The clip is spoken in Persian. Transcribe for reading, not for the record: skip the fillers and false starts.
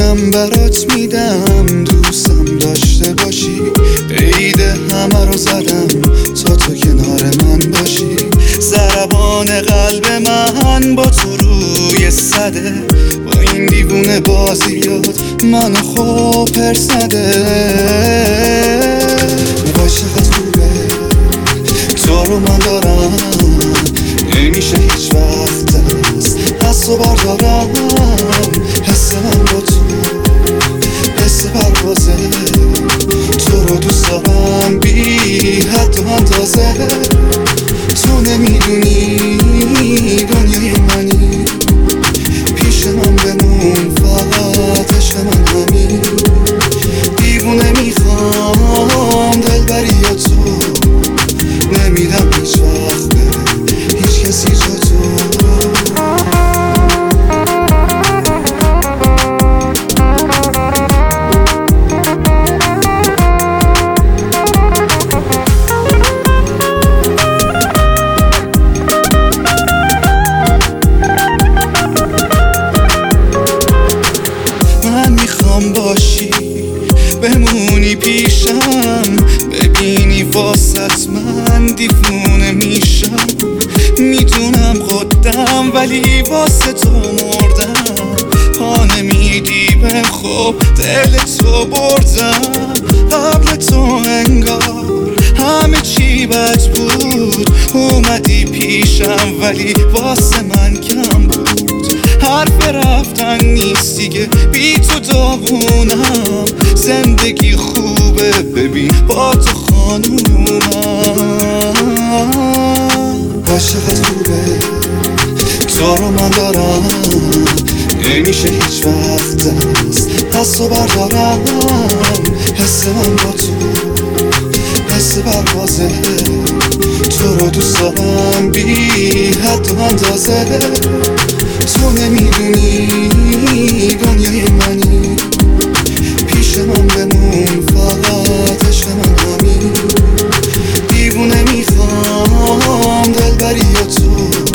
جونم برات میدم، دوستم داشته باشی. عید همه رو زدم تا تو کنار من باشی. ضربان قلب من با تو روی صده، با این دیوونه بازیات منو خوب پرسده. عاشقت خوبه، تو رو من دارم، نمیشه هیچ وقت از تو بردارم. حس من با تو حس پروازه، تو رو دوست دارم بی حد و اندازه. تو نمیدونی دنیای منی، پیش من بمون فقط عشق من همین. دیوونه میخوام دلبری یا تو، نمیدم هیچ وقت به هیچ کسی جا تو. من میخوام باشی، بمونی پیشم، ببینی واسط من دیوونه میشم. میدونم خودم ولی واسه تو مردم. پا نمیدی به خوب دل تو بردم. قبل تو انگار همه چی بد بود، اومدی پیشم ولی واسه من کم بود. حرف رفتن نیست دیگه، بی تو داغونم. زندگی خوبه ببین با تو خانومم. عاشقت خوبه، تو رو من دارم، نمیشه هیچ وقت از تو بردارم. حس من با تو حس پروازه، تو رو دوست دارم بی حد و اندازه. تو نمیدونی دنیای منی، پیش من بمون فقط عشق من همین. دیوونه میخوام دلبری یا تو،